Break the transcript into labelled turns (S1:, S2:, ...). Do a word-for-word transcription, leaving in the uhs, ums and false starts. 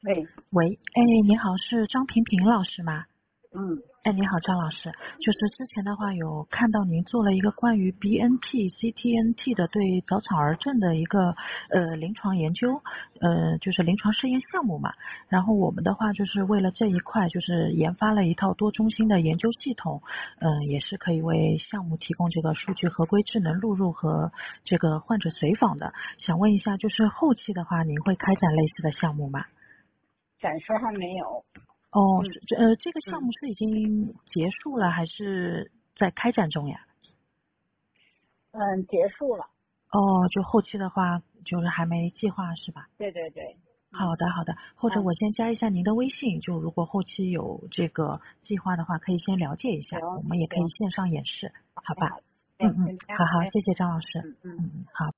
S1: 喂，
S2: 喂，哎，你好，是张平平老师吗？
S1: 嗯，
S2: 哎，你好，张老师，就是之前的话有看到您做了一个关于 B N T C T N T 的对早产儿症的一个呃临床研究，呃就是临床试验项目嘛。然后我们的话就是为了这一块，就是研发了一套多中心的研究系统，嗯、呃，也是可以为项目提供这个数据合规智能录入和这个患者随访的。想问一下，就是后期的话，您会开展类似的项目吗？
S1: 暂时还没有。
S2: 哦，
S1: 嗯
S2: 是这呃，这个项
S1: 嗯
S2: 目是已经结束了，还是在开展中呀？
S1: 嗯，结束了。
S2: 哦，就后期的话，就是还没计划是吧？
S1: 对对对。嗯
S2: 好的，好的。或者
S1: 嗯，
S2: 我先加一下您的微信，就如果后期有这个计划的话，可以先了解一下，
S1: 行
S2: 我们也可以
S1: 行，
S2: 线上演示，好吧？
S1: 好，
S2: 嗯嗯，
S1: 行，先这样。
S2: 好好，
S1: 哎，
S2: 谢谢张老师。
S1: 嗯嗯。
S2: 嗯嗯，好。